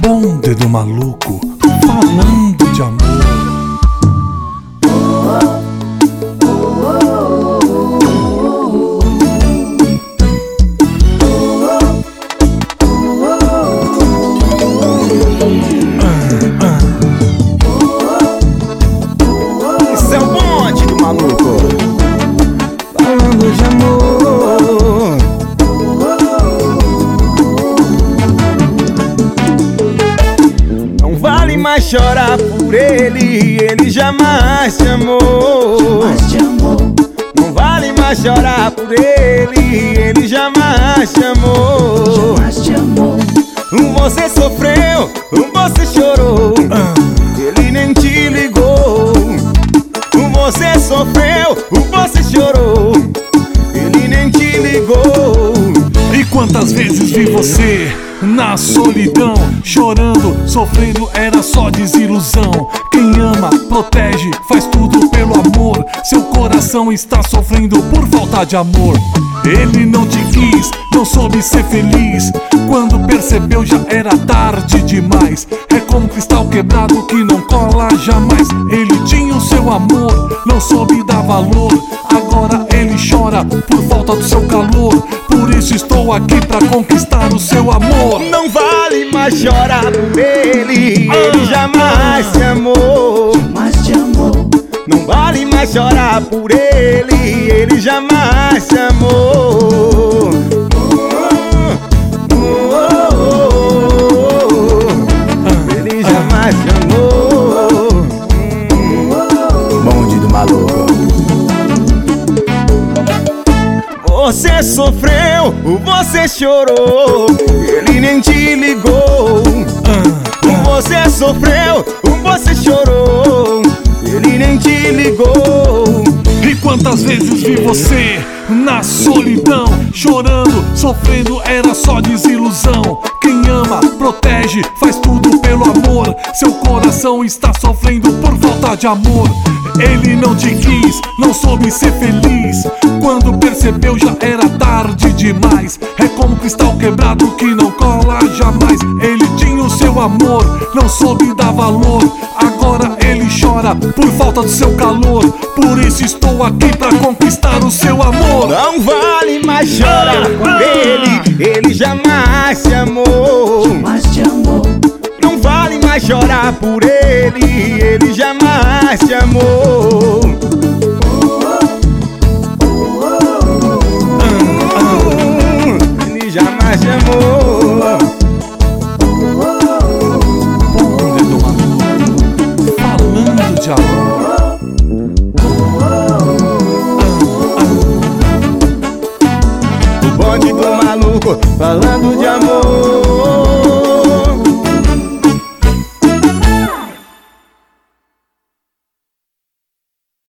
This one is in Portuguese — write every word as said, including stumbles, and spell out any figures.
Bonde do maluco, falando de amor. Esse é o bonde do maluco, falando de amor. Não vale mais chorar por ele, ele jamais te amou. Jamais te amou. Não vale mais chorar por ele, ele jamais te amou. Jamais te amou. Você sofreu, você chorou, ele nem te ligou. Você sofreu, você chorou, ele nem te ligou. E quantas vezes vi você na solidão, chorando, sofrendo, era só desilusão. Quem ama, protege, faz tudo pelo amor. Seu coração está sofrendo por falta de amor. Ele não te quis, não soube ser feliz. Quando percebeu já era tarde demais. É como cristal quebrado que não cola jamais. Ele tinha o seu amor, não soube dar valor. Agora ele chora por falta do seu calor. Por isso estou aqui pra conquistar o seu amor. Não vale mais chorar por ele, ele jamais te amou. Jamais te amou. Não vale mais chorar por ele, ele jamais te amou. Ele jamais te amou. Bonde do maluco. Você sofreu, você chorou, ele nem te ligou. Você sofreu, você chorou, ele nem te ligou. E quantas vezes vi você na solidão, chorando, sofrendo, era só desilusão. Quem ama, protege, faz tudo pelo amor. Seu coração está sofrendo por falta de amor. Ele não te quis, não soube ser feliz. Quando percebeu já era tarde demais. É como cristal quebrado que não cola jamais. Ele tinha o seu amor, não soube dar valor. Agora ele chora por falta do seu calor. Por isso estou aqui pra conquistar o seu amor. Não vale mais chorar por ele, ele jamais te amou. Jamais te amou. Não vale mais chorar por ele, ele jamais te amou. Ele jamais te amou. Bonde do maluco, falando de amor. O bonde do maluco, falando de amor.